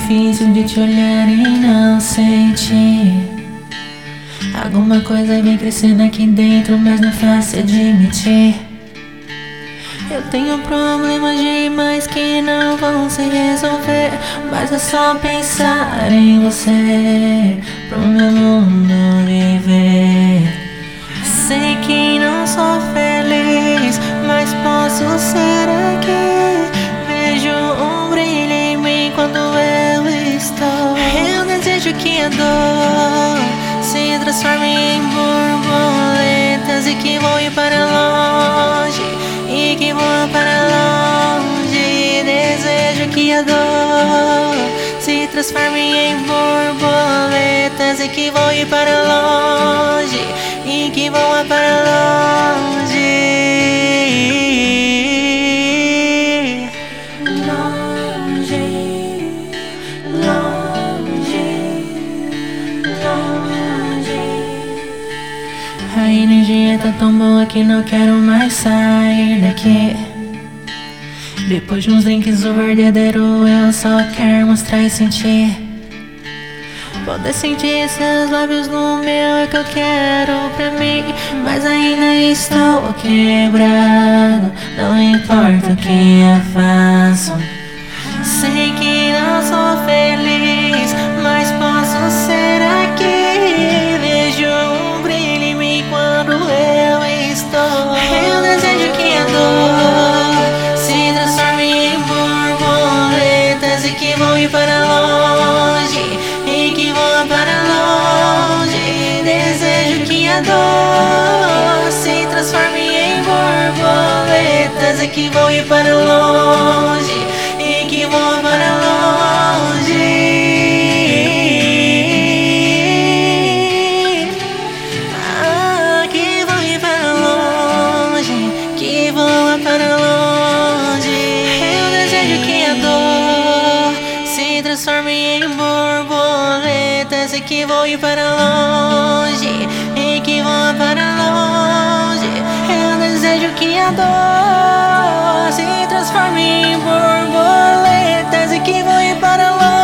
difícil de te olhar e não sentir. Alguma coisa vem crescendo aqui dentro, mas não é fácil admitir. Eu tenho problemas demais que não vão se resolver, mas é só pensar em você pro meu mundo viver. Sei que não sou feliz, mas posso ser aqui. Vejo um brilho em mim quando eu estou. Eu desejo que a dor se transforme em borboletas e que voe para longe, e que voe para longe. Desejo que a dor se transforme em borboletas e que voe para longe, e que voa para longe. Longe, longe, longe. A energia tá tão boa que não quero mais sair daqui. Depois de uns drinks o verdadeiro eu só quero mostrar e sentir. Poder sentir seus lábios no meu é que eu quero pra mim. Mas ainda estou quebrado, não importa o que eu faço. Sei que não sou feliz, mas posso ser aqui. Vejo um brilho em mim quando eu estou. Eu desejo que a dor se transforme em borboletas e que voe para longe, e que voa para longe. Desejo que a dor se transforme em borboletas e que voe para longe, e que voa para longe. Ah, que voe para longe, que voa para longe. Eu desejo que a dor se transforme em borboletas e que voe para longe, e que voa para longe. Eu desejo que a dor se transforme em borboletas e que voe para longe.